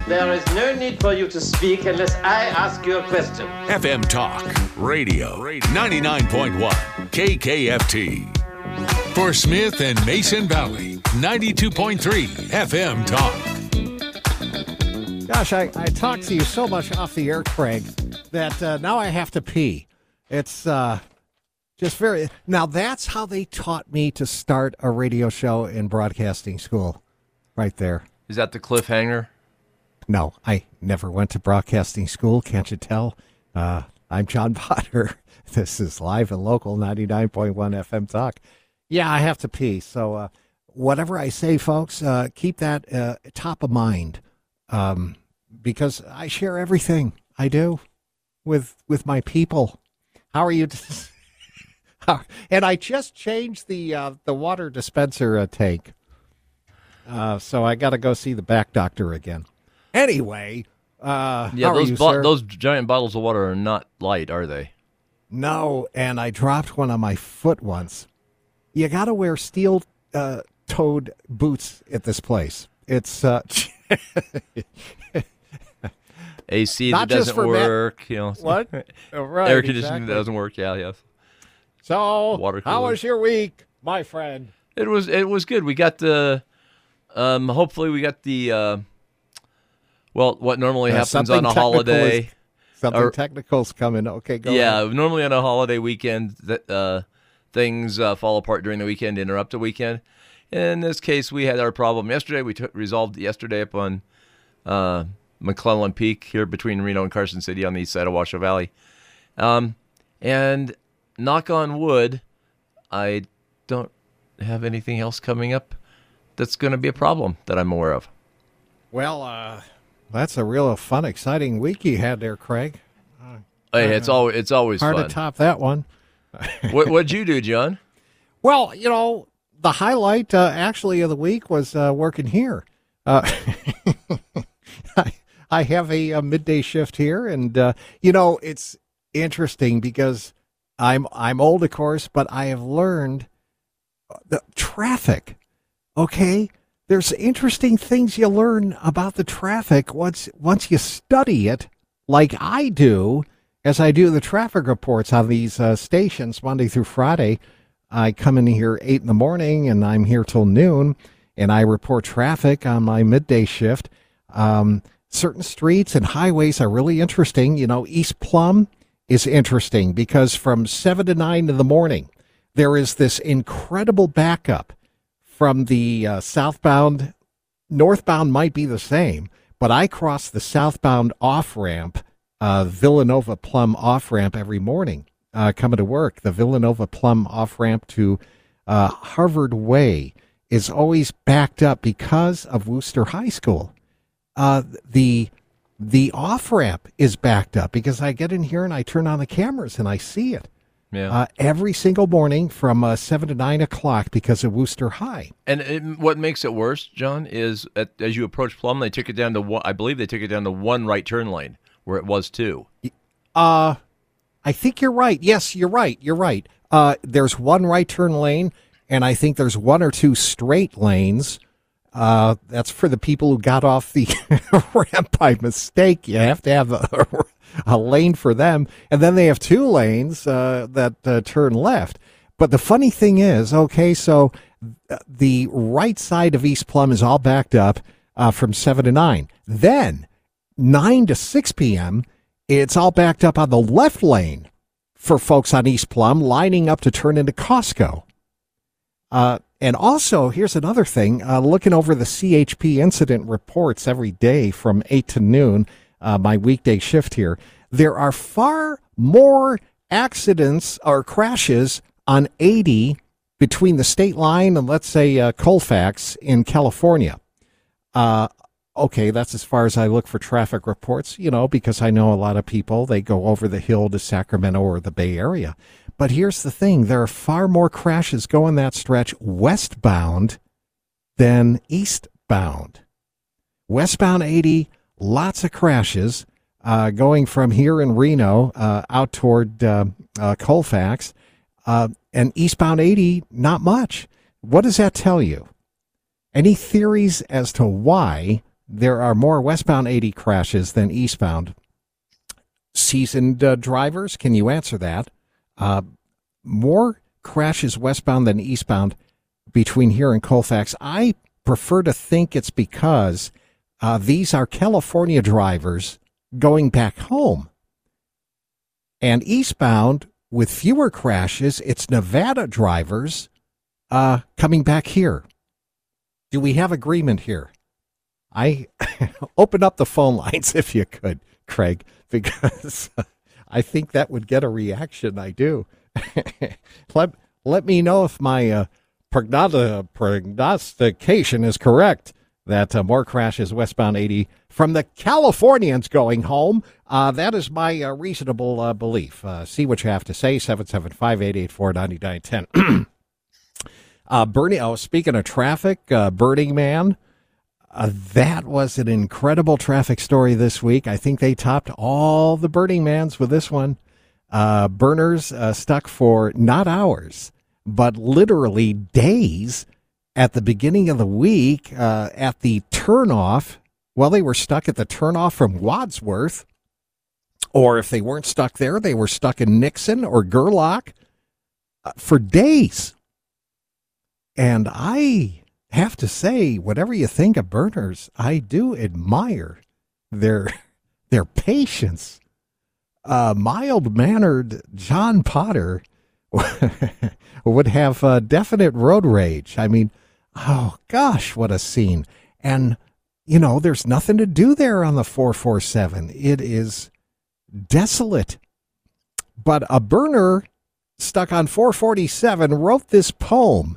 There is no need for you to speak unless I ask you a question. FM Talk Radio 99.1 KKFT. For Smith and Mason Valley, 92.3 FM Talk. Gosh, I talk to you so much off the air, Craig, that now I have to pee. It's just very... Now, that's how they taught me to start a radio show in broadcasting school, right there. Is that the cliffhanger? No, I never went to broadcasting school, can't you tell? I'm John Potter. This is Live and Local 99.1 FM Talk. Yeah, I have to pee, so whatever I say, folks, keep that top of mind, because I share everything I do with my people. How are you? And I just changed the water dispenser tank, so I got to go see the back doctor again. Anyway, yeah, how are you, sir? Those giant bottles of water are not light, are they? No, and I dropped one on my foot once. You got to wear steel-toed boots at this place. It's AC that doesn't work. You know, what? Right, air conditioning that doesn't work. Yeah, yes. So, Water how cooler. was your week, my friend? It was good. We got the hopefully we got the what normally happens on a holiday. Something technical's coming. Okay, go ahead. Normally on a holiday weekend, things fall apart during the weekend, interrupt the weekend. In this case, we had our problem yesterday. We resolved it yesterday up on McClellan Peak here between Reno and Carson City on the east side of Washoe Valley. And knock on wood, I don't have anything else coming up that's going to be a problem that I'm aware of. Well, that's a real fun, exciting week you had there, Craig. Hey, it's always hard fun to top that one. What'd you do, John? Well, the highlight actually of the week was working here. I have a midday shift here, and it's interesting because I'm old, of course, but I have learned the traffic. Okay, there's interesting things you learn about the traffic once you study it, like I do, as I do the traffic reports on these stations Monday through Friday. I come in here 8 in the morning, and I'm here till noon, and I report traffic on my midday shift. Certain streets and highways are really interesting. East Plum is interesting because from 7 to 9 in the morning, there is this incredible backup from the southbound. Northbound might be the same, but I cross the southbound off-ramp, Villanova Plum off-ramp every morning coming to work. The Villanova Plum off-ramp to Harvard Way is always backed up because of Wooster High School. The off-ramp is backed up because I get in here and I turn on the cameras and I see it. Yeah. Every single morning from 7 to 9 o'clock because of Wooster High. And what makes it worse, John, is as you approach Plum, they took it down to one. I believe they took it down to one right turn lane where it was two. I think you're right. Yes, you're right. You're right. There's one right turn lane, and I think there's one or two straight lanes. That's for the people who got off the ramp by mistake. You have to have a lane for them. And then they have two lanes that turn left. But the funny thing is, okay, so the right side of East Plum is all backed up from 7 to 9. Then 9 to 6 p.m., it's all backed up on the left lane for folks on East Plum lining up to turn into Costco. And also, here's another thing, looking over the CHP incident reports every day from 8 to noon, my weekday shift here, there are far more accidents or crashes on 80 between the state line and, let's say, Colfax in California. Okay, that's as far as I look for traffic reports, because I know a lot of people, they go over the hill to Sacramento or the Bay Area. But here's the thing, there are far more crashes going that stretch westbound than eastbound. Westbound 80, lots of crashes going from here in Reno out toward Colfax. And eastbound 80, not much. What does that tell you? Any theories as to why there are more westbound 80 crashes than eastbound. Seasoned drivers, can you answer that? More crashes westbound than eastbound between here and Colfax. I prefer to think it's because these are California drivers going back home. And eastbound, with fewer crashes, it's Nevada drivers coming back here. Do we have agreement here? I open up the phone lines if you could, Craig, because I think that would get a reaction. I do. Let me know if my prognostication is correct, that more crashes westbound 80 from the Californians going home. That is my reasonable belief. See what you have to say, 775-884-9910. Speaking of traffic, Burning Man, that was an incredible traffic story this week. I think they topped all the Burning Mans with this one. Burners stuck for not hours, but literally days at the beginning of the week at the turnoff. Well, they were stuck at the turnoff from Wadsworth, or if they weren't stuck there, they were stuck in Nixon or Gerlach for days. And I have to say, whatever you think of burners, I do admire their patience. Mild-mannered John Potter would have definite road rage. I mean, oh gosh, what a scene. And, you know, there's nothing to do there on the 447. It is desolate. But a burner stuck on 447 wrote this poem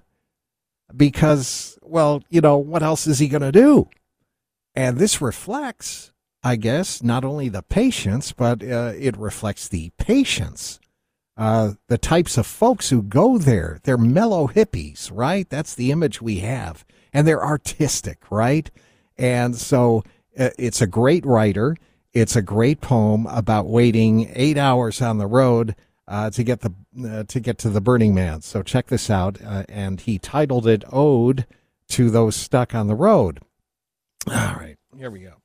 because, well, you know, what else is he going to do? And this reflects, I guess, not only the patience, but it reflects the patience. The types of folks who go there, they're mellow hippies, right? That's the image we have. And they're artistic, right? And so it's a great writer. It's a great poem about waiting 8 hours on the road to get to the Burning Man. So check this out. And he titled it Ode to Those Stuck on the Road. All right, here we go.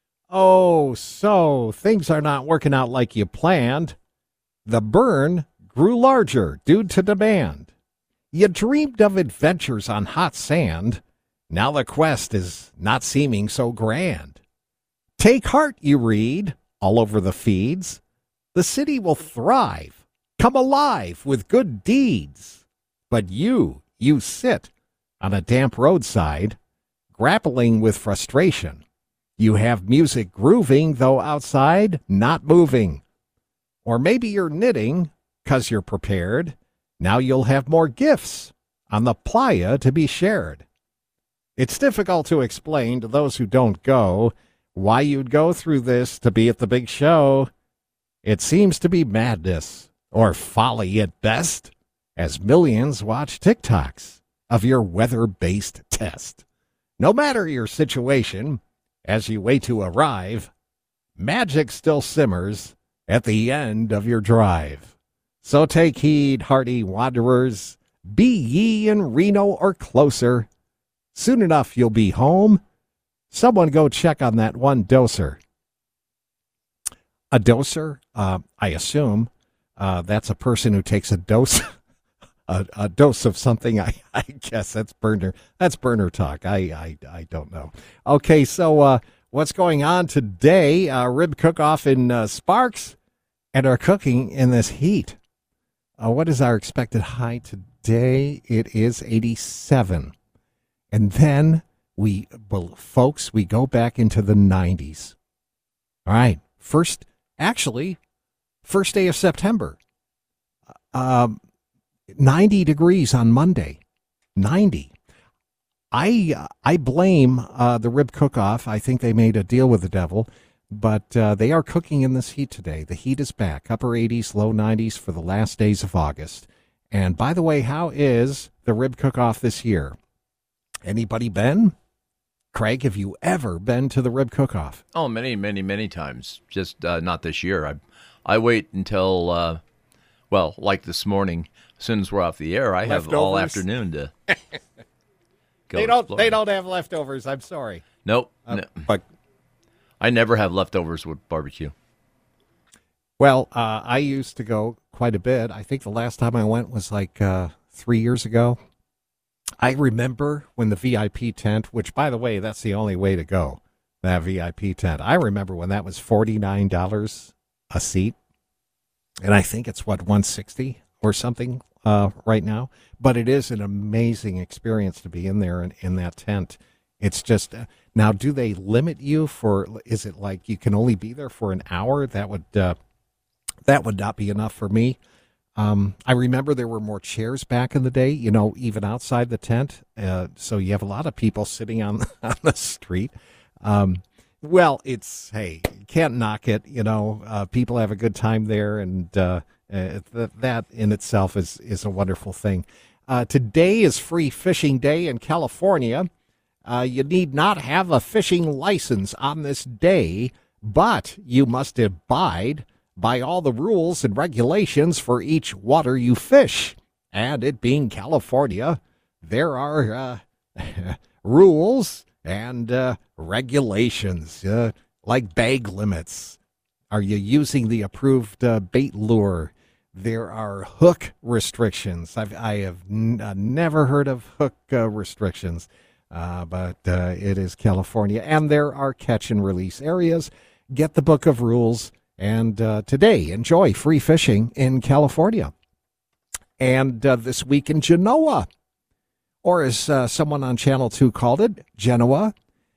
Oh, so things are not working out like you planned. The burn grew larger due to demand. You dreamed of adventures on hot sand. Now the quest is not seeming so grand. Take heart, you read, all over the feeds. The city will thrive, come alive with good deeds. But you sit on a damp roadside, grappling with frustration. You have music grooving, though outside not moving. Or maybe you're knitting, 'cause you're prepared. Now you'll have more gifts on the playa to be shared. It's difficult to explain to those who don't go why you'd go through this to be at the big show. It seems to be madness, or folly at best, as millions watch TikToks of your weather-based test. No matter your situation, as you wait to arrive, magic still simmers at the end of your drive. So take heed, hardy wanderers, be ye in Reno or closer. Soon enough you'll be home. Someone go check on that one doser. A doser, I assume, that's a person who takes a dose, a dose of something. I guess that's burner talk. I don't know. Okay, so what's going on today? Rib cook-off in Sparks, and are cooking in this heat. What is our expected high today? It is 87. And then we go back into the 90s. All right. First day of September. 90 degrees on Monday. 90. I blame the rib cook-off. I think they made a deal with the devil, but they are cooking in this heat today. The heat is back. Upper 80s, low 90s for the last days of August. And by the way, how is the rib cook-off this year? Anybody been? Craig, have you ever been to the rib cook-off? Oh, many, many, many times. Just not this year. I wait until, like this morning, as soon as we're off the air, I have all afternoon to go. They don't have leftovers. I'm sorry. Nope. No. But I never have leftovers with barbecue. well, I used to go quite a bit. I think the last time I went was like 3 years ago. I remember when the VIP tent, which, by the way, that's the only way to go, that VIP tent. I remember when that was $49 a seat, and I think it's, $160 or something right now. But it is an amazing experience to be in there in that tent. It's just, now, do they limit you for, is it like you can only be there for an hour? That would not be enough for me. I remember there were more chairs back in the day, even outside the tent. So you have a lot of people sitting on the street. Well, hey, you can't knock it. People have a good time there, and that in itself is a wonderful thing. Today is Free Fishing Day in California. You need not have a fishing license on this day, but you must abide by all the rules and regulations for each water you fish. And it being California, there are rules and regulations, like bag limits. Are you using the approved bait lure? There are hook restrictions. I have never heard of hook restrictions, but it is California. And there are catch and release areas. Get the book of rules. And today, enjoy free fishing in California. And this week in Genoa, or as someone on Channel 2 called it, Genoa,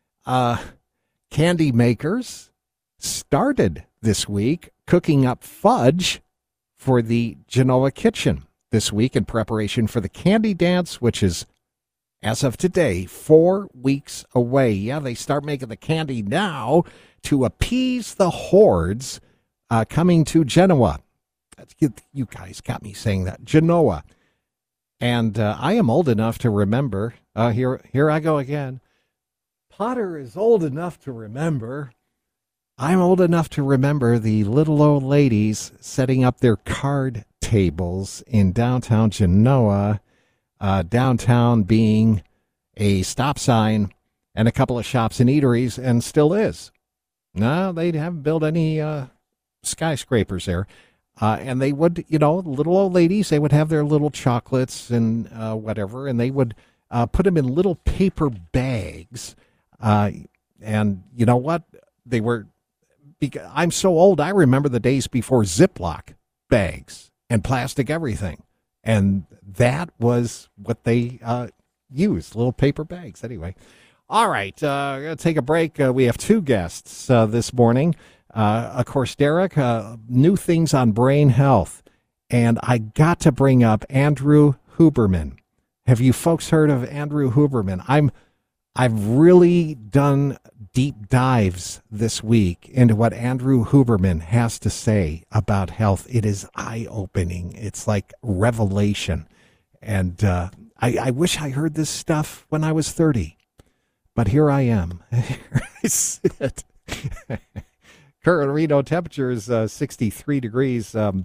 candy makers started this week cooking up fudge for the Genoa kitchen this week in preparation for the candy dance, which is, as of today, 4 weeks away. Yeah, they start making the candy now to appease the hordes coming to Genoa. You guys got me saying that. Genoa. And I am old enough to remember. Here I go again. Potter is old enough to remember. I'm old enough to remember the little old ladies setting up their card tables in downtown Genoa. Downtown being a stop sign and a couple of shops and eateries, and still is. No, they haven't built any skyscrapers there. And they would, little old ladies, they would have their little chocolates and whatever, and they would put them in little paper bags. And you know what? They were, I'm so old, I remember the days before Ziploc bags and plastic everything. And that was what they used, little paper bags. Anyway. All right, going to take a break. We have two guests this morning. Of course, Derek, new things on brain health. And I got to bring up Andrew Huberman. Have you folks heard of Andrew Huberman? I've really done deep dives this week into what Andrew Huberman has to say about health. It is eye-opening. It's like revelation. And I wish I heard this stuff when I was 30. But here I am. Here I sit. Current Reno temperature is 63 degrees. And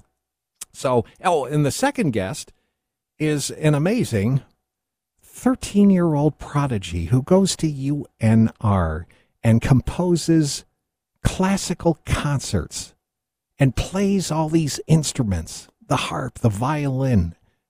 the second guest is an amazing 13-year-old prodigy who goes to UNR and composes classical concerts and plays all these instruments, the harp, the violin.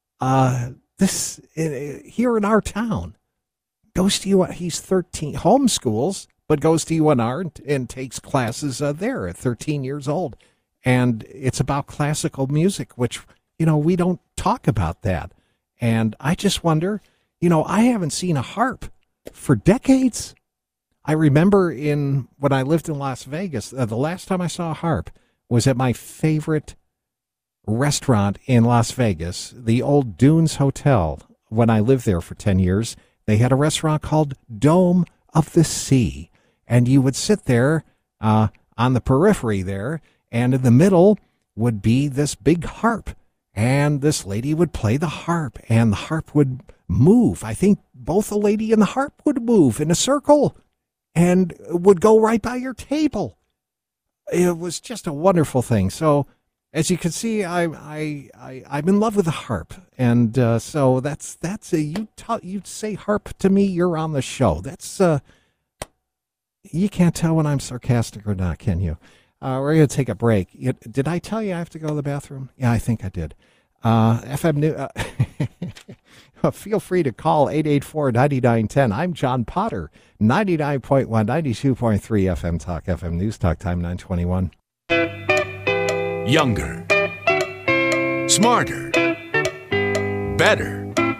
This here in our town. Goes to UNR. He's 13, homeschools, but goes to UNR and takes classes there at 13 years old. And it's about classical music, which, we don't talk about that. And I just wonder, I haven't seen a harp for decades. I remember when I lived in Las Vegas, the last time I saw a harp was at my favorite restaurant in Las Vegas, the old Dunes Hotel. When I lived there for 10 years, they had a restaurant called Dome of the Sea. And you would sit there on the periphery there, and in the middle would be this big harp. And this lady would play the harp, and the harp would move. I think both the lady and the harp would move in a circle and would go right by your table. It was just a wonderful thing. So, as you can see, I'm in love with the harp, and so that's you say harp to me, you're on the show. That's You can't tell when I'm sarcastic or not, can you? We're going to take a break. Did I tell you I have to go to the bathroom? Yeah, I think I did. FM New. Feel free to call 884-9910. I'm John Potter, 99.1, 92.3 FM Talk, FM News Talk, time 9:21. Younger. Smarter. Better.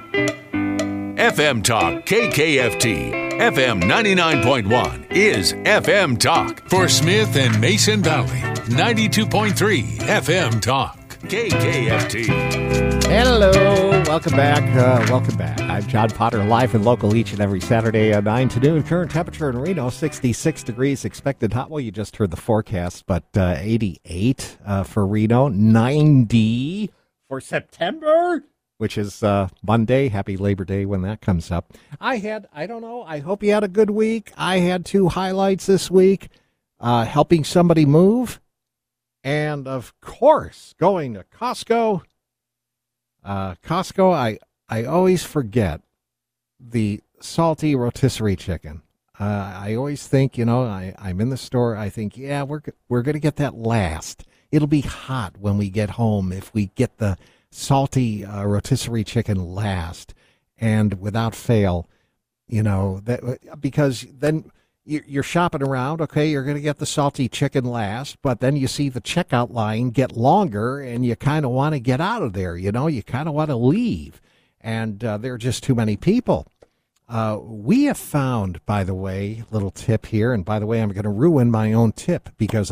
FM Talk KKFT. FM 99.1 is FM Talk for Smith and Mason Valley. 92.3 FM Talk. KKFT. Hello, welcome back. Welcome back. I'm John Potter, live and local each and every Saturday at 9 to noon. Current temperature in Reno, 66 degrees. Expected hot. Well, you just heard the forecast, but 88 for Reno, 90 for September, which is Monday. Happy Labor Day when that comes up. I don't know, I hope you had a good week. I had 2 highlights this week, helping somebody move, and of course, going to Costco. Costco, I always forget the salty rotisserie chicken. I always think, I'm in the store, I think, yeah, we're going to get that last. It'll be hot when we get home if we get the salty rotisserie chicken last. And without fail, that because then you're shopping around, okay, you're going to get the salty chicken last, but then you see the checkout line get longer and you kind of want to get out of there, you kind of want to leave. And there are just too many people. We have found, by the way, little tip here, and by the way, I'm going to ruin my own tip because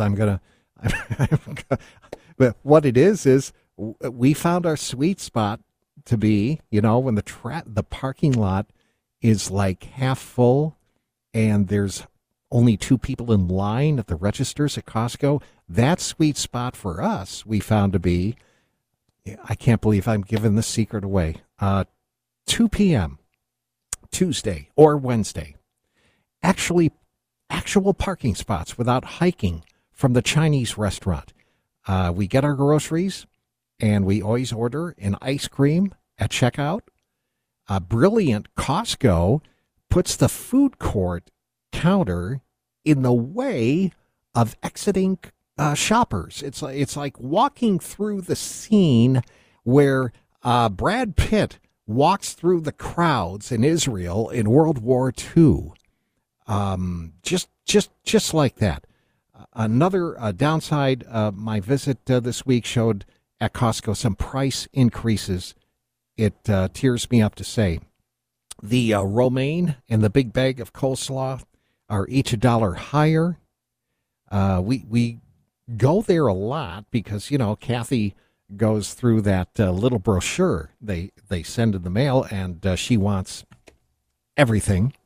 but what it is we found our sweet spot to be, when the parking lot is like half full and there's only 2 people in line at the registers at Costco. That sweet spot for us, we found to be, I can't believe I'm giving this secret away, 2 p.m. Tuesday or Wednesday. Actual parking spots without hiking from the Chinese restaurant. We get our groceries, and we always order an ice cream at checkout. Brilliant Costco puts the food court counter in the way of exiting shoppers. It's like walking through the scene where Brad Pitt walks through the crowds in Israel in World War II. Just like that. Another downside, my visit this week showed at Costco some price increases. It tears me up to say. The romaine and the big bag of coleslaw are each $1 higher. We go there a lot because, Kathy goes through that little brochure they send in the mail, and she wants everything.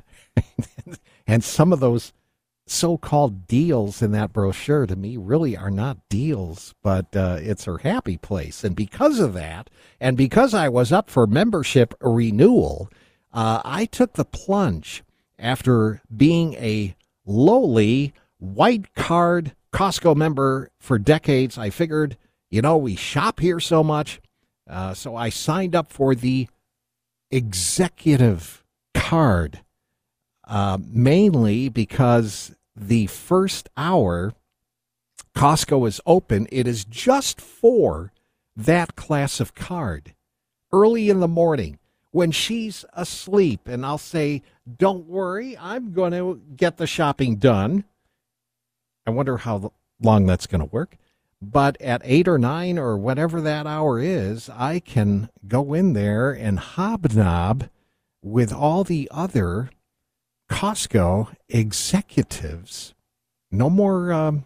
And some of those so-called deals in that brochure to me really are not deals, but it's her happy place. And because of that, and because I was up for membership renewal, I took the plunge after being a lowly white card Costco member for decades. I figured, we shop here so much, so I signed up for the executive card, mainly because the first hour Costco is open. It is just for that class of card. Early in the morning, when she's asleep, and I'll say, don't worry, I'm going to get the shopping done. I wonder how long that's going to work. But at 8 or 9 or whatever that hour is, I can go in there and hobnob with all the other Costco executives. No more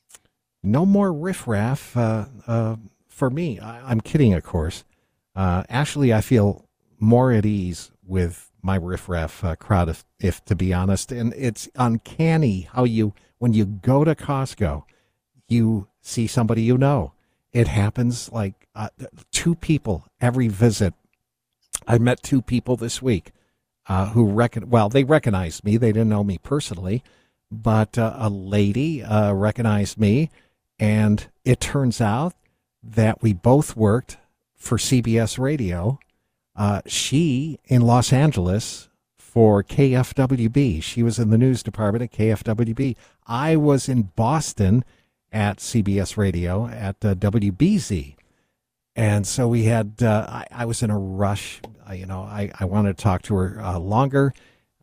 riffraff for me. I'm kidding, of course. Actually, I feel more at ease with my riffraff crowd, if to be honest. And it's uncanny how when you go to Costco, you see somebody you know. It happens like 2 people every visit. I met 2 people this week who they recognized me. They didn't know me personally, but a lady recognized me, and it turns out that we both worked for CBS Radio. She in Los Angeles for KFWB. She was in the news department at KFWB. I was in Boston at CBS Radio at WBZ. And so we had, I was in a rush. I wanted to talk to her longer.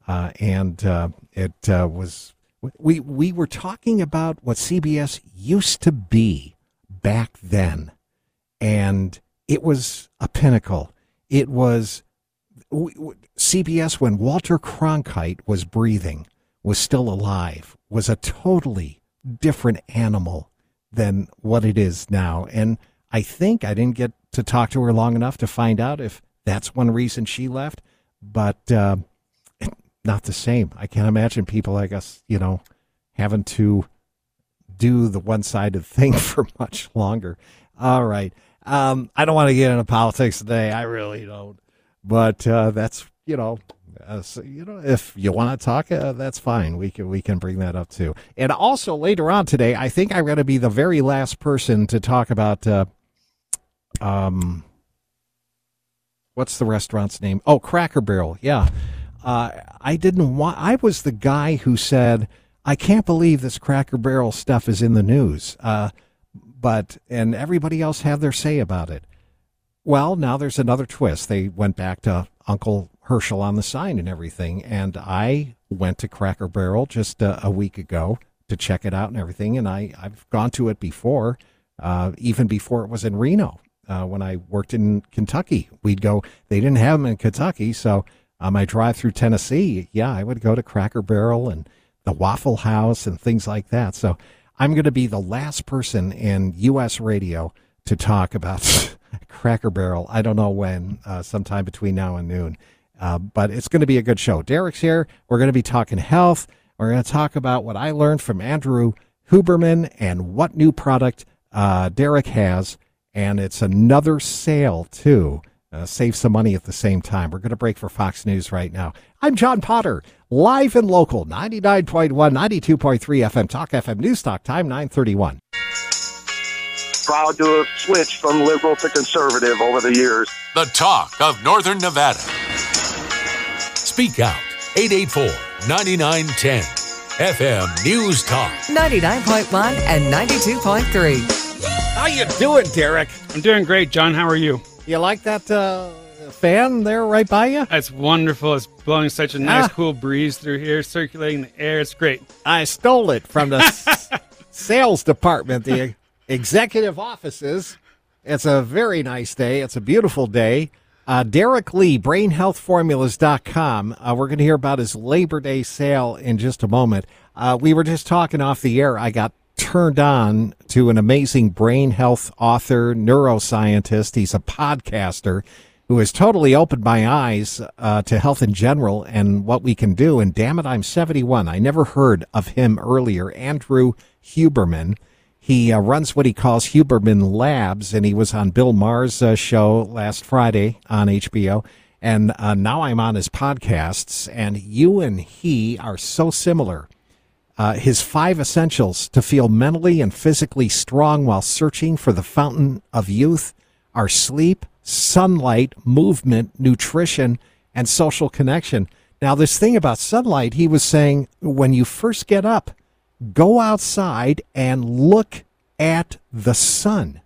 It was, we were talking about what CBS used to be back then. And it was a pinnacle. It was CBS, when Walter Cronkite was breathing, was still alive, was a totally different animal than what it is now. And I think I didn't get to talk to her long enough to find out if that's one reason she left, but not the same. I can't imagine people like us, having to do the one-sided thing for much longer. All right. I don't want to get into politics today. I really don't. But that's, if you want to talk, that's fine. We can bring that up too. And also later on today, I think I'm going to be the very last person to talk about what's the restaurant's name? Oh, Cracker Barrel. Yeah. I was the guy who said, I can't believe this Cracker Barrel stuff is in the news. And everybody else had their say about it. Well, now there's another twist. They went back to Uncle Herschel on the sign and everything. And I went to Cracker Barrel just a week ago to check it out and everything. And I've gone to it before, even before it was in Reno. When I worked in Kentucky, we'd go, they didn't have them in Kentucky. So on my drive through Tennessee, I would go to Cracker Barrel and the Waffle House and things like that. So I'm going to be the last person in U.S. radio to talk about Cracker Barrel. I don't know when, sometime between now and noon. But it's going to be a good show. Derek's here. We're going to be talking health. We're going to talk about what I learned from Andrew Huberman and what new product Derek has. And it's another sale, too. Save some money at the same time. We're going to break for Fox News right now. I'm John Potter, live and local, 99.1, 92.3 FM Talk, FM News Talk, time 9:31. Proud to have switched from liberal to conservative over the years. The talk of Northern Nevada. Speak out, 884-9910. FM News Talk. 99.1 and 92.3. How you doing, Derek? I'm doing great, John. How are you? You like that fan there right by you? That's wonderful. It's blowing such a nice, cool breeze through here, circulating the air. It's great. I stole it from the sales department, the executive offices. It's a very nice day. It's a beautiful day. Derek Lee, BrainHealthFormulas.com. We're going to hear about his Labor Day sale in just a moment. We were just talking off the air. I got turned on to an amazing brain health author, neuroscientist. He's a podcaster who has totally opened my eyes to health in general and what we can do. And damn it, I'm 71. I never heard of him earlier. Andrew Huberman. He runs what he calls Huberman Labs, and he was on Bill Maher's show last Friday on HBO. And now I'm on his podcasts, and you and he are so similar. His 5 essentials to feel mentally and physically strong while searching for the fountain of youth are sleep, sunlight, movement, nutrition, and social connection. Now, this thing about sunlight, he was saying, when you first get up, go outside and look at the sun.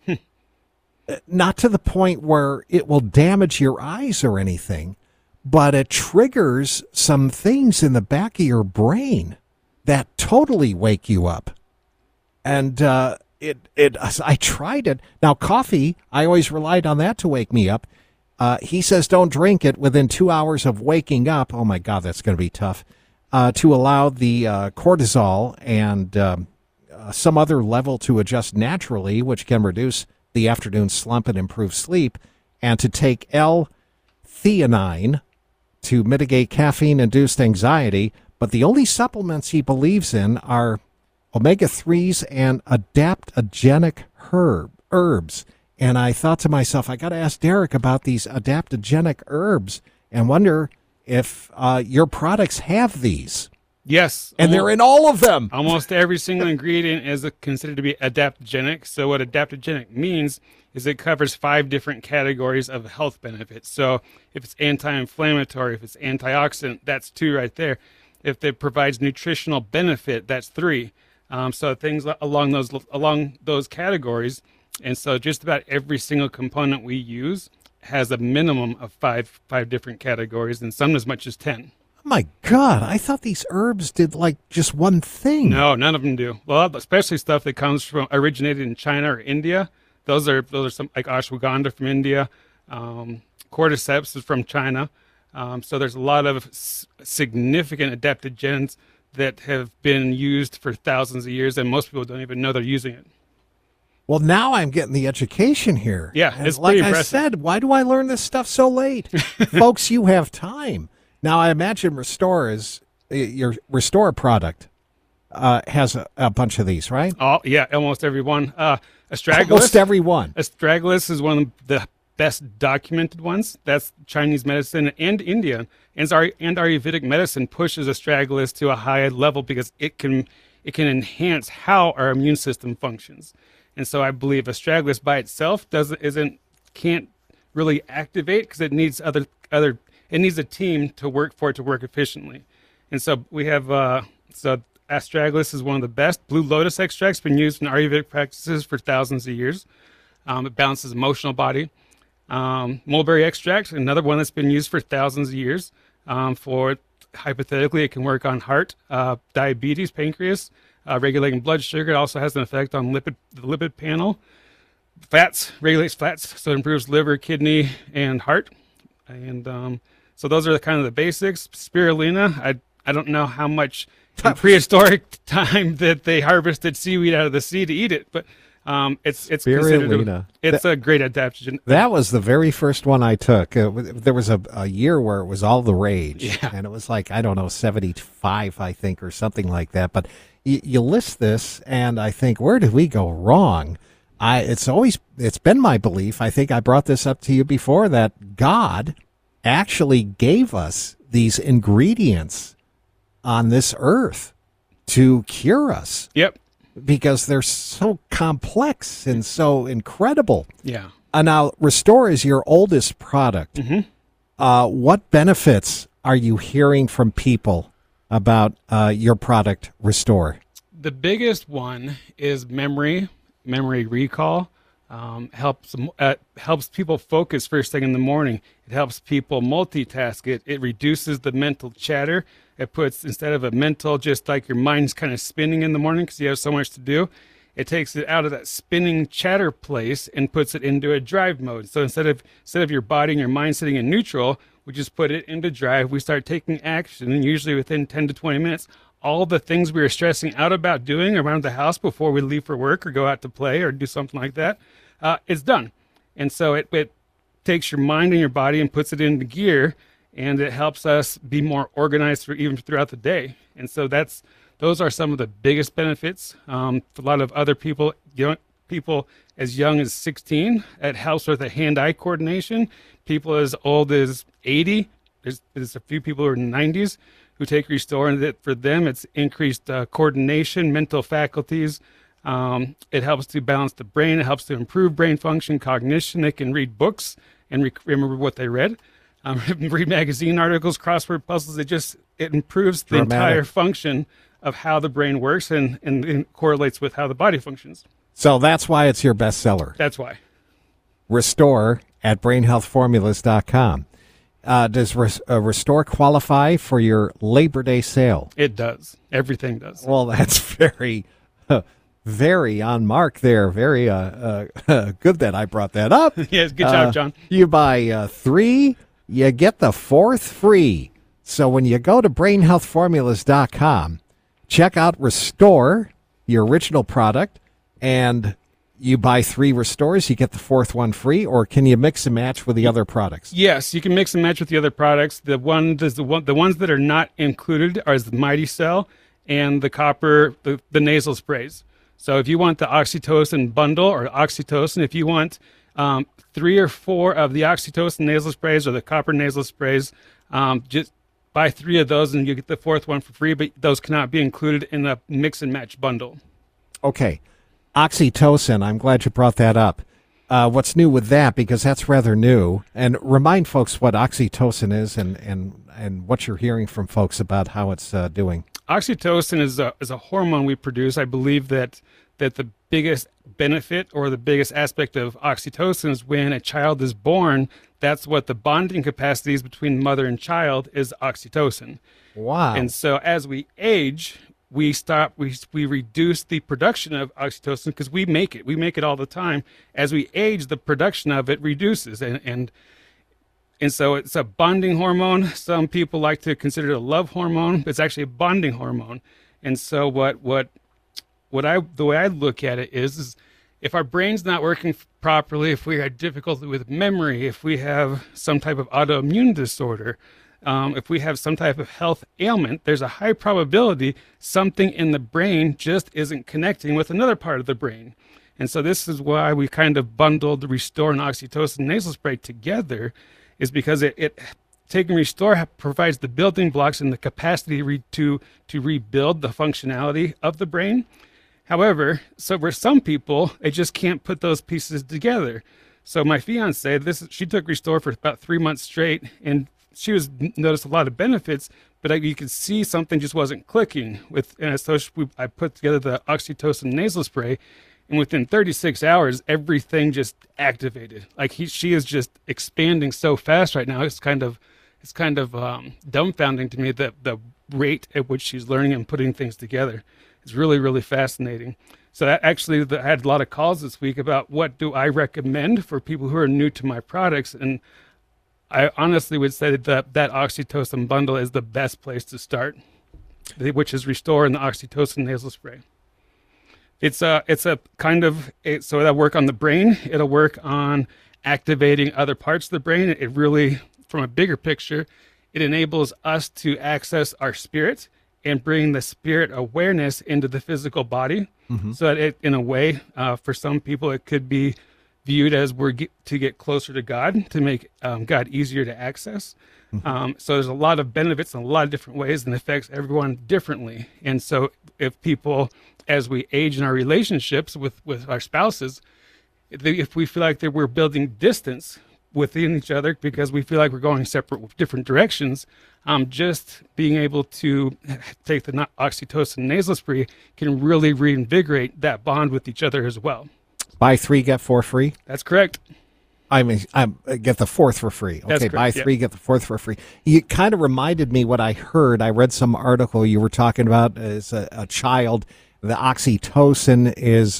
Not to the point where it will damage your eyes or anything, but it triggers some things in the back of your brain that totally wake you up. And I tried it. Now, coffee, I always relied on that to wake me up. He says don't drink it within 2 hours of waking up. Oh, my God, that's going to be tough. To allow the cortisol and some other level to adjust naturally, which can reduce the afternoon slump and improve sleep, and to take L-theanine to mitigate caffeine-induced anxiety. But the only supplements he believes in are omega-3s and adaptogenic herbs. And I thought to myself, I got to ask Derek about these adaptogenic herbs and wonder if your products have these. Yes. And they're in all of them. Almost every single ingredient is considered to be adaptogenic. So what adaptogenic means is it covers 5 different categories of health benefits. So if it's anti-inflammatory, if it's antioxidant, that's 2 right there. If it provides nutritional benefit, that's 3. So things along those categories. And so just about every single component we use has a minimum of 5 different categories, and some as much as 10. My God, I thought these herbs did like just one thing. No, none of them do. Well, especially stuff that originated in China or India. Those are some like ashwagandha from India. Cordyceps is from China. So there's a lot of significant adaptogens that have been used for thousands of years, and most people don't even know they're using it. Well, now I'm getting the education here. Yeah, and it's like pretty I impressive. said, why do I learn this stuff so late? Folks, you have time. Now, I imagine Restore is your Restore product has a bunch of these, right? Oh, yeah, almost every one. Astragalus. Almost every one. Astragalus is one of the best documented ones. That's Chinese medicine and Indian. And Ayurvedic medicine pushes astragalus to a high level because it can enhance how our immune system functions. And so I believe astragalus by itself can't really activate because it needs it needs a team to work for it to work efficiently. And so we have astragalus is one of the best. Blue lotus extract's been used in Ayurvedic practices for thousands of years. It balances emotional body. Mulberry extract, another one that's been used for thousands of years. Hypothetically, it can work on heart, diabetes, pancreas, regulating blood sugar. It also has an effect on the lipid panel. Fats, regulates fats, so it improves liver, kidney, and heart. And so those are the kind of the basics. Spirulina, I don't know how much in prehistoric time that they harvested seaweed out of the sea to eat it, but it's considered it's a great adaptogen. That was the very first one I took. There was a year where it was all the rage, and it was like, I don't know, 75, I think, or something like that. But you list this, and I think, where did we go wrong? It's been my belief, I think I brought this up to you before, that God actually gave us these ingredients on this earth to cure us. Yep. Because they're so complex and so incredible. Yeah. Now, Restore is your oldest product. Mm-hmm. What benefits are you hearing from people about your product, Restore? The biggest one is memory recall. Helps people focus first thing in the morning. It helps people multitask. It reduces the mental chatter. It puts, instead of a mental, just like your mind's kind of spinning in the morning because you have so much to do, it takes it out of that spinning chatter place and puts it into a drive mode. So instead of your body and your mind sitting in neutral, we just put it into drive. We start taking action, and usually within 10 to 20 minutes, all the things we were stressing out about doing around the house before we leave for work or go out to play or do something like that, it's done. And so it takes your mind and your body and puts it into gear, and it helps us be more organized even throughout the day. And so those are some of the biggest benefits. For a lot of other people as young as 16, it helps with the hand-eye coordination. People as old as 80, there's a few people who are in the 90s who take Restore, and that for them it's increased coordination, mental faculties. It helps to balance the brain. It helps to improve brain function, cognition. They can read books and remember what they read. Read magazine articles, crossword puzzles. It improves the entire function of how the brain works and correlates with how the body functions. So that's why it's your bestseller. That's why. Restore at brainhealthformulas.com. Does Restore qualify for your Labor Day sale? It does. Everything does. Well, that's very, very on mark there. Very good that I brought that up. Yes, good job, John. You buy 3, you get the 4th free. So when you go to brainhealthformulas.com, check out Restore, your original product, and you buy 3 Restores, you get the 4th one free, or can you mix and match with the other products? Yes, you can mix and match with the other products. The ones that are not included are the Mighty Cell and the copper, the nasal sprays. So if you want the oxytocin bundle or oxytocin, if you want 3 or 4 of the oxytocin nasal sprays or the copper nasal sprays, just buy 3 of those and you get the 4th one for free, but those cannot be included in a mix and match bundle. Okay. Oxytocin, I'm glad you brought that up. What's new with that? Because that's rather new. And remind folks what oxytocin is and what you're hearing from folks about how it's doing. Oxytocin is a hormone we produce. I believe that the biggest benefit or the biggest aspect of oxytocin is when a child is born. That's what the bonding capacity is between mother and child is oxytocin. Wow. And so as we age, we reduce the production of oxytocin because we make it all the time. As we age, the production of it reduces, and so it's a bonding hormone. Some people like to consider it a love hormone, but it's actually a bonding hormone. And so the way I look at it is if our brain's not working properly, if we have difficulty with memory, if we have some type of autoimmune disorder, if we have some type of health ailment, there's a high probability something in the brain just isn't connecting with another part of the brain. And so this is why we kind of bundled the Restore and Oxytocin nasal spray together, is because it Take and Restore provides the building blocks and the capacity to rebuild the functionality of the brain. However, so for some people, they just can't put those pieces together. So my fiance, she took Restore for about 3 months straight, and she noticed a lot of benefits, but you could see something just wasn't clicking. I put together the Oxytocin nasal spray, and within 36 hours, everything just activated. Like she is just expanding so fast right now. It's kind of dumbfounding to me that the rate at which she's learning and putting things together is really, really fascinating. So I had a lot of calls this week about what do I recommend for people who are new to my products, and I honestly would say that Oxytocin bundle is the best place to start, which is Restore and the Oxytocin nasal spray. It's a kind of so it'll work on the brain. It'll work on activating other parts of the brain. It really, from a bigger picture, it enables us to access our spirit and bring the spirit awareness into the physical body. Mm-hmm. So that in a way, for some people, it could be viewed as to get closer to God, to make God easier to access. Mm-hmm. So there's a lot of benefits in a lot of different ways, and affects everyone differently. And so if people, as we age in our relationships with our spouses, if we feel like that we're building distance within each other because we feel like we're going different directions, just being able to take the Oxytocin nasal spray can really reinvigorate that bond with each other as well. Buy 3, get 4 free? That's correct. I mean, get the 4th for free. Okay, buy 3, get the 4th for free. You kind of reminded me what I heard. I read some article you were talking about as a child. The oxytocin is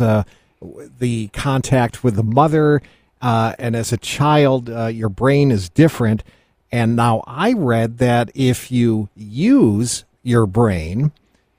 the contact with the mother, and as a child, your brain is different. And now I read that if you use your brain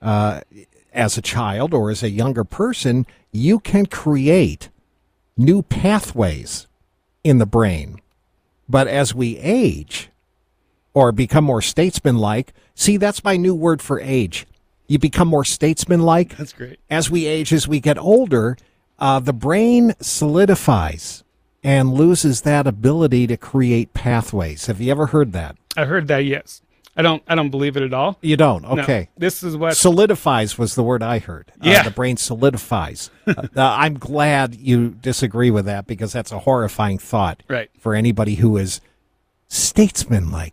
as a child or as a younger person, you can create new pathways in the brain. But as we age or become more statesman-like, see, that's my new word for age. You become more statesman-like. That's great. As we age, as we get older, the brain solidifies and loses that ability to create pathways. Have you ever heard that? I heard that, yes. I don't believe it at all. You don't? Okay. No, this is what... Solidifies was the word I heard. Yeah. The brain solidifies. I'm glad you disagree with that, because that's a horrifying thought for anybody who is statesman-like.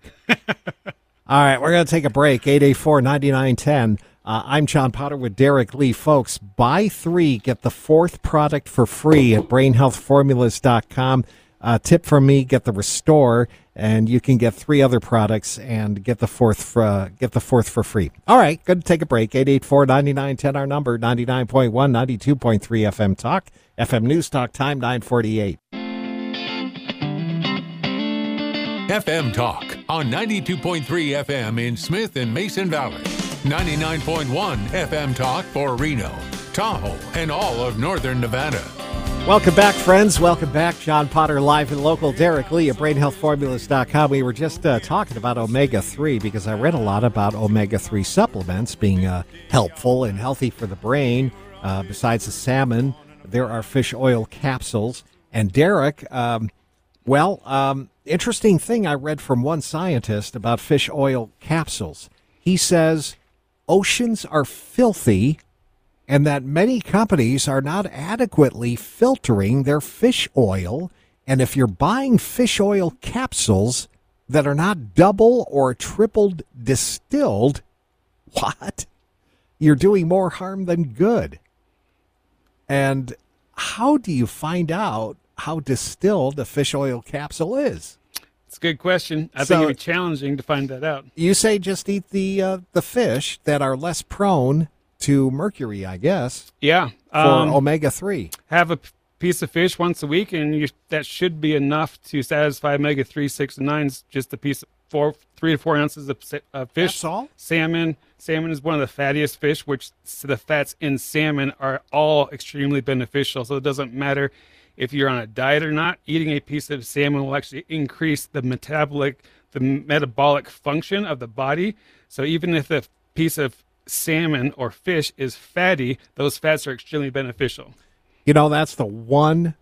All right, we're going to take a break. 884-9910. I'm John Potter with Derek Lee. Folks, buy 3, get the 4th product for free at brainhealthformulas.com. Tip from me, get the Restore, and you can get 3 other products and get the 4th for free. All right, good to take a break. 884-9910, our number, 99.1, 92.3 FM Talk, FM News Talk, time 9:48. FM Talk on 92.3 FM in Smith and Mason Valley. 99.1 FM Talk for Reno, Tahoe, and all of northern Nevada. Welcome back, friends. Welcome back. John Potter live and local. Derek Lee at BrainHealthFormulas.com. We were just talking about omega-3 because I read a lot about omega-3 supplements being helpful and healthy for the brain. Besides the salmon, there are fish oil capsules. And Derek, interesting thing I read from one scientist about fish oil capsules. He says oceans are filthy and that many companies are not adequately filtering their fish oil. And if you're buying fish oil capsules that are not double or triple distilled, what? You're doing more harm than good. And how do you find out how distilled a fish oil capsule is? It's a good question. I think it'd be challenging to find that out. You say just eat the fish that are less prone to mercury, I guess. Yeah. For omega-3. Have a piece of fish once a week, and that should be enough to satisfy omega-3, 6, and 9. Just a piece of 3 to 4 ounces of fish. That's all? Salmon is one of the fattiest fish, which the fats in salmon are all extremely beneficial. So it doesn't matter if you're on a diet or not. Eating a piece of salmon will actually increase the metabolic function of the body. So even if the piece of salmon or fish is fatty, those fats are extremely beneficial. You know, that's the one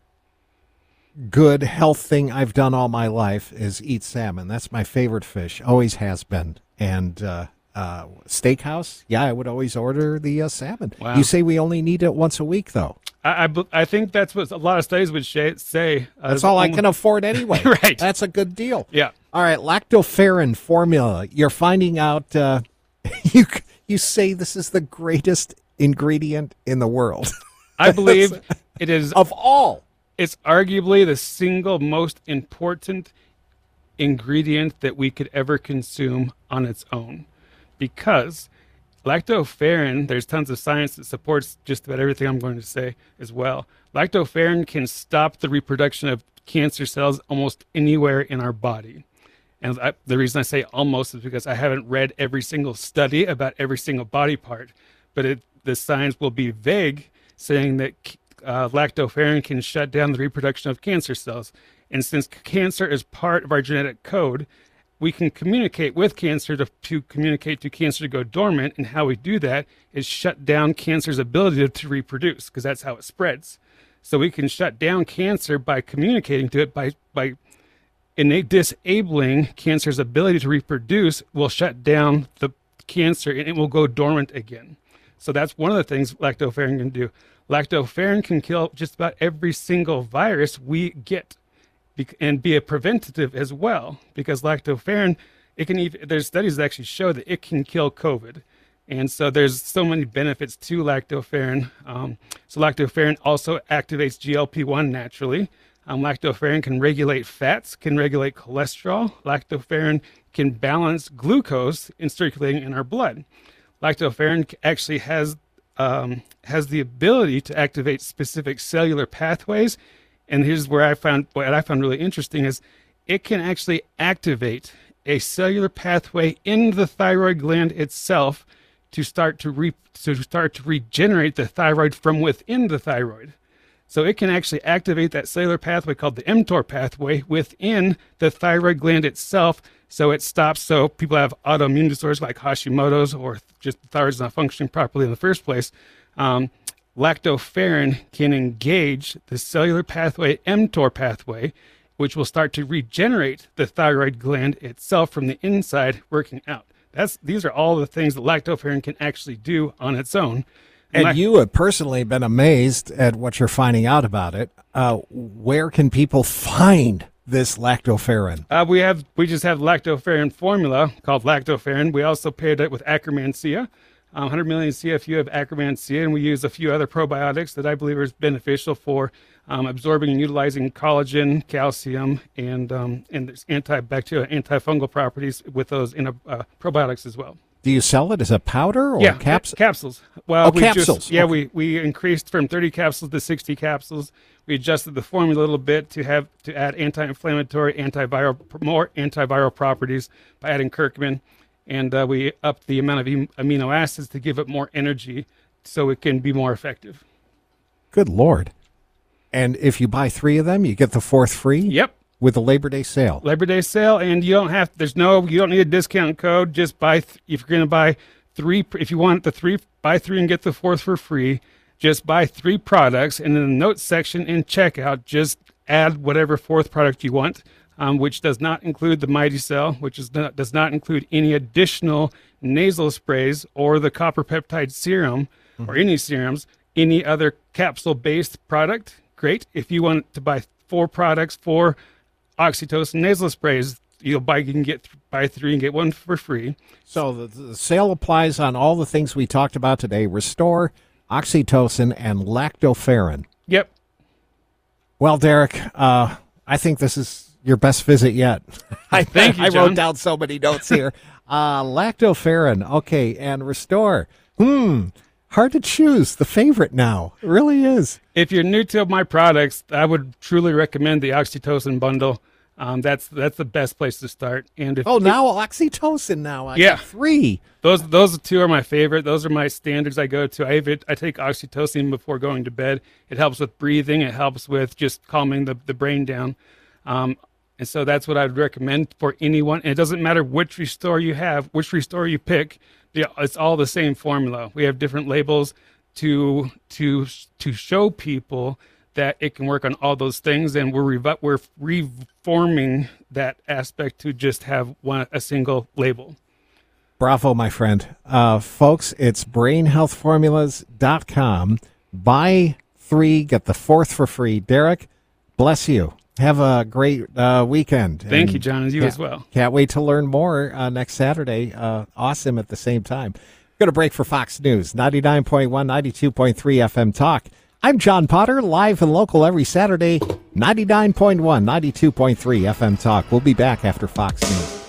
good health thing I've done all my life is eat salmon. That's my favorite fish, always has been. And steakhouse, yeah, I would always order the salmon. Wow. You say we only need it once a week, though. I think that's what a lot of studies would say. That's all I can afford anyway. Right. That's a good deal. Yeah. All right, lactoferrin formula. You're finding out you say this is the greatest ingredient in the world. I believe it is. Of all. It's arguably the single most important ingredient that we could ever consume on its own, because lactoferrin, there's tons of science that supports just about everything I'm going to say as well. Lactoferrin can stop the reproduction of cancer cells almost anywhere in our body. And the reason I say almost is because I haven't read every single study about every single body part, but the science will be vague, saying that lactoferrin can shut down the reproduction of cancer cells. And since cancer is part of our genetic code, we can communicate with cancer to communicate to cancer to go dormant. And how we do that is shut down cancer's ability to reproduce, because that's how it spreads. So we can shut down cancer by communicating to it, by disabling cancer's ability to reproduce. Will shut down the cancer and it will go dormant again. So that's one of the things lactoferrin can do. Lactoferrin can kill just about every single virus we get, and be a preventative as well, because lactoferrin, there's studies that actually show that it can kill COVID. And so there's so many benefits to lactoferrin. So lactoferrin also activates GLP-1 naturally. Lactoferrin can regulate fats, can regulate cholesterol. Lactoferrin can balance glucose circulating in our blood. Lactoferrin actually has the ability to activate specific cellular pathways. And here's where what I found really interesting is it can actually activate a cellular pathway in the thyroid gland itself to start to regenerate the thyroid from within the thyroid. So it can actually activate that cellular pathway called the mTOR pathway within the thyroid gland itself. So it stops. So people have autoimmune disorders like Hashimoto's, or just the thyroid's not functioning properly in the first place. Lactoferrin can engage the cellular pathway, mTOR pathway, which will start to regenerate the thyroid gland itself from the inside, working out. These are all the things that lactoferrin can actually do on its own. And you have personally been amazed at what you're finding out about it. Where can people find this lactoferrin? We just have lactoferrin formula called lactoferrin. We also paired it with Akkermansia. 100 million CFU of Akkermansia, and we use a few other probiotics that I believe are beneficial for absorbing and utilizing collagen, calcium, and there's antibacterial, antifungal properties with those in probiotics as well. Do you sell it as a powder or capsules? Well, capsules. We increased from 30 capsules to 60 capsules. We adjusted the formula a little bit to add anti-inflammatory, more antiviral properties by adding curcumin. And we upped the amount of amino acids to give it more energy so it can be more effective. Good Lord. And if you buy 3 of them, you get the 4th free? Yep. With the Labor Day sale. Labor Day sale, and you don't need a discount code. Just buy, if you're going to buy 3, if you want the 3, buy 3 and get the 4th for free. Just buy 3 products, and in the notes section in checkout, just add whatever 4th product you want. which does not include the Mighty Cell, which does not include any additional nasal sprays or the copper peptide serum or any serums, any other capsule-based product. Great. If you want to buy 4 products, 4 oxytocin nasal sprays, you can buy 3 and get 1 for free. So the sale applies on all the things we talked about today: Restore, oxytocin, and lactoferrin. Yep. Well, Derek, I think this is your best visit yet. Thank you, I John. wrote down so many notes here. Lactoferrin, okay, and Restore. Hard to choose the favorite now. It really is. If you're new to my products, I would truly recommend the oxytocin bundle. That's the best place to start. And if now oxytocin now. I got 3. Those 2 are my favorite. Those are my standards I go to. I take oxytocin before going to bed. It helps with breathing. It helps with just calming the brain down. And so that's what I'd recommend for anyone. And it doesn't matter which Restore you have, which Restore you pick. It's all the same formula. We have different labels to show people that it can work on all those things, and we're reforming that aspect to just have a single label. Bravo, my friend. Folks, it's brainhealthformulas.com. Buy 3, get the 4th for free. Derek, bless you. Have a great weekend. Thank you, John, and you as well. Can't wait to learn more next Saturday. Awesome at the same time. Going to break for Fox News, 99.1, 92.3 FM Talk. I'm John Potter, live and local every Saturday, 99.1, 92.3 FM Talk. We'll be back after Fox News.